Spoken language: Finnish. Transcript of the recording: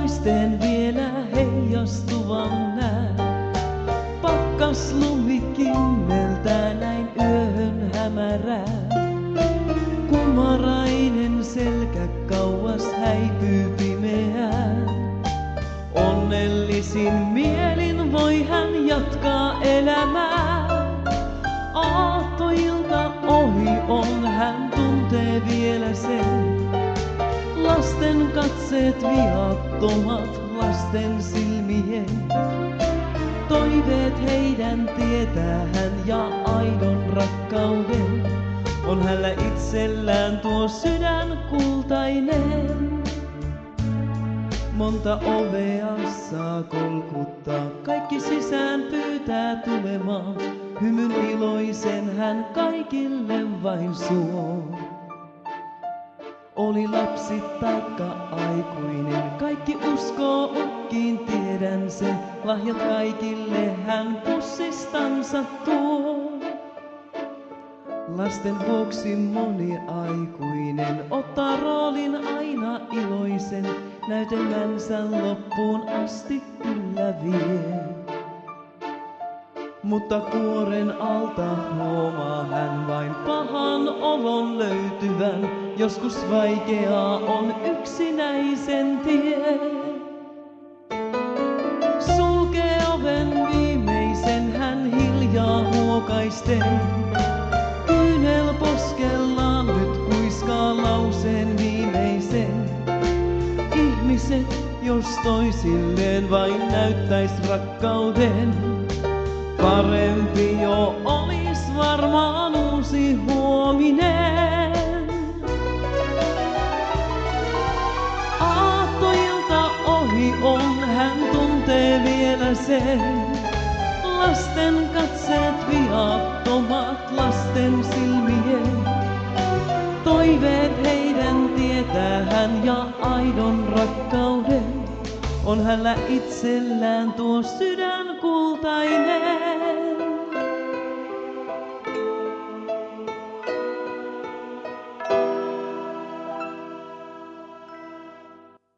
toisten vielä heijastuvan näen. Pakkaslumi kimmeltää näin yöhön hämärää. Kumarainen selkä kauas häipyy pimeään. Onnellisin mielin voi hän jatkaa elämää. Aattoilta ohi on, hän tuntee vielä sen. Lasten katseet viattomat, lasten silmien. Toiveet heidän tietää hän ja aidon rakkauden. On hänellä itsellään tuo sydän kultainen. Monta ovea saa kolkuttaa, kaikki sisään pyytää tulemaan. Hymyn iloisen hän kaikille vain suo. Oli lapsi taikka aikuinen, kaikki uskoo ukkiin, tiedän sen. Lahjat kaikille hän pussistansa tuo. Lasten vuoksi moni aikuinen ottaa roolin aina iloisen. Näytelmänsä loppuun asti kyllä vie. Mutta kuoren alta huomaa hän vain pahan olon löytyvän. Joskus vaikeaa on yksinäisen tie. Sulkee oven viimeisen hän hiljaa huokaisten. Kyynel poskellaan nyt kuiskaa lauseen viimeisen. Ihmiset, jos toisilleen vain näyttäis rakkauden, parempi jo olis varmaan uusi huominen. Aattoilta ohi on, hän tuntee vielä sen. Lasten katseet viattomat, lasten silmien. Toiveet heidän tietää hän ja aidon rakkauden. On hänellä itsellään tuo sydän kultainen.